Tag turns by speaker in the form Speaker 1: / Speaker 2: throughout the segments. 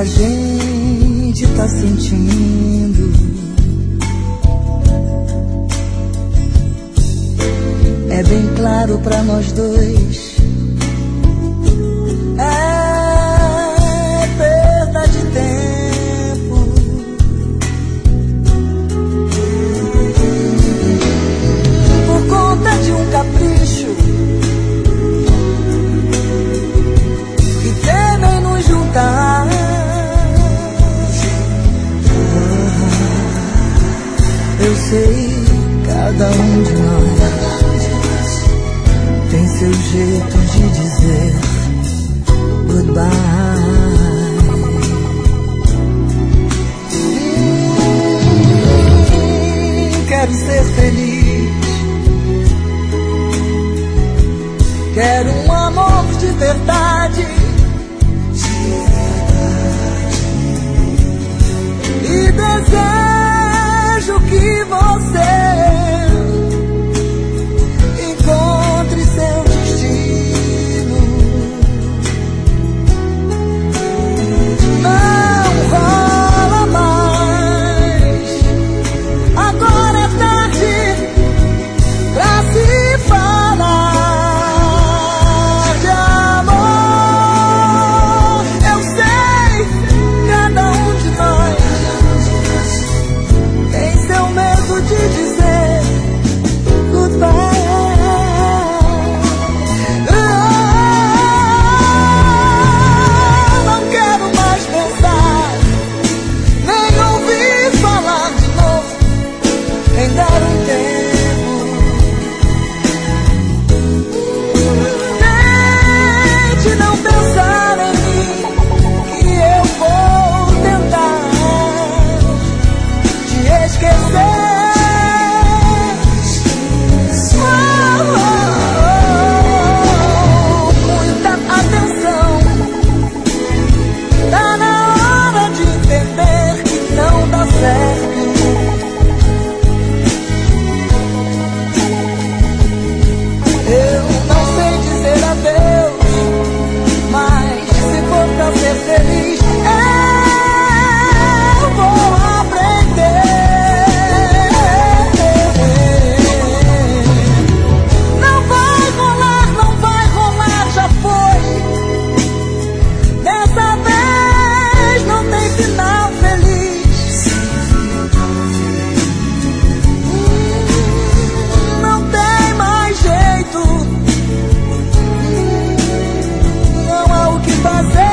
Speaker 1: a gente tá sentindo. É bem claro pra nós dois. É perda de tempo. Por conta de um capricho que temem nos juntar. Eu sei, cada um de nós tem seu jeito de dizer goodbye. Quero ser feliz, quero um amor de verdade, e desejo que você encontre seu destino. Não rola mais, agora é tarde pra se falar de amor. Eu sei, cada um de nós tem seu medo de dizer goodbye. Feliz, eu vou aprender. Não vai rolar, já foi. Dessa vez não tem final feliz. Não tem mais jeito, não há o que fazer.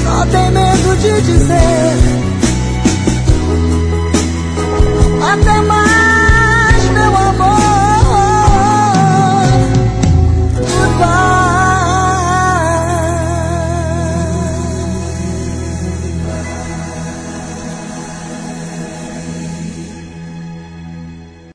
Speaker 1: De dizer até mais.